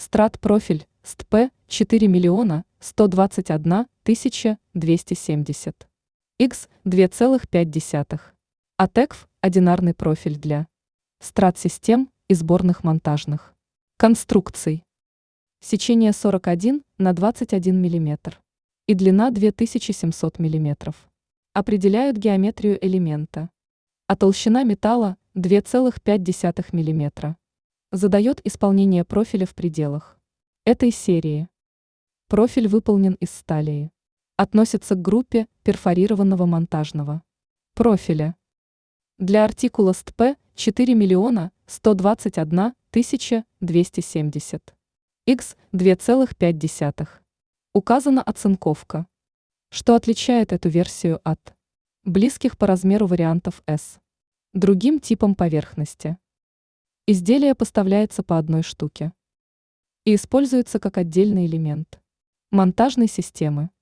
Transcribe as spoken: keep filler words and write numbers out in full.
Страт-профиль СТП четыре миллиона сто двадцать одна тысяча двести семьдесят икс два целых пять десятых. АТЭКФ – одинарный профиль для страт-систем и сборных монтажных конструкций. Сечение сорок один на двадцать один миллиметр и длина две тысячи семьсот миллиметров. Определяют геометрию элемента. А толщина металла два целых пять десятых миллиметра. Задает исполнение профиля в пределах этой серии. Профиль выполнен из стали. Относится к группе перфорированного монтажного профиля. Для артикула СТП четыре миллиона сто двадцать одна тысяча двести семьдесят икс два целых пять десятых. Указана оцинковка, что отличает эту версию от близких по размеру вариантов С. Другим типом поверхности. Изделие поставляется по одной штуке и используется как отдельный элемент монтажной системы.